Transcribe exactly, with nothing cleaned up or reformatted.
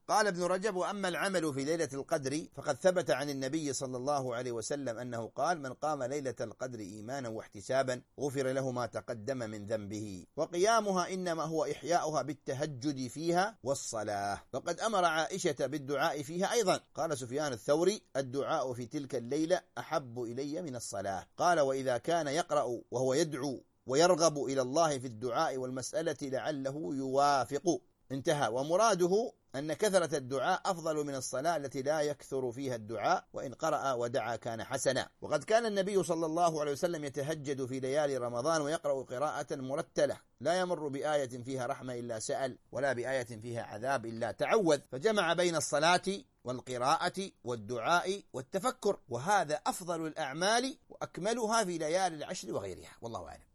قال ابن رجب: وأما العمل في ليلة القدر فقد ثبت عن النبي صلى الله عليه وسلم أنه قال: من قام ليلة القدر إيمانا واحتسابا غفر له ما تقدم من ذنبه. وقيامها إنما هو إحياؤها بالتهجد فيها والصلاة. وقد أمر عائشة بالدعاء فيها أيضا. قال سفيان الثوري: الدعاء في تلك الليلة أحب إلي من الصلاة. قال: وإذا كان يقرأ وهو يدعو ويرغب إلى الله في الدعاء والمسألة لعله يوافق. انتهى. ومراده أن كثرة الدعاء أفضل من الصلاة التي لا يكثر فيها الدعاء، وإن قرأ ودعا كان حسنا. وقد كان النبي صلى الله عليه وسلم يتهجد في ليالي رمضان ويقرأ قراءة مرتلة، لا يمر بآية فيها رحمة إلا سأل، ولا بآية فيها عذاب إلا تعوذ، فجمع بين الصلاة والقراءة والدعاء والتفكر، وهذا أفضل الأعمال وأكملها في ليالي العشر وغيرها، والله أعلم.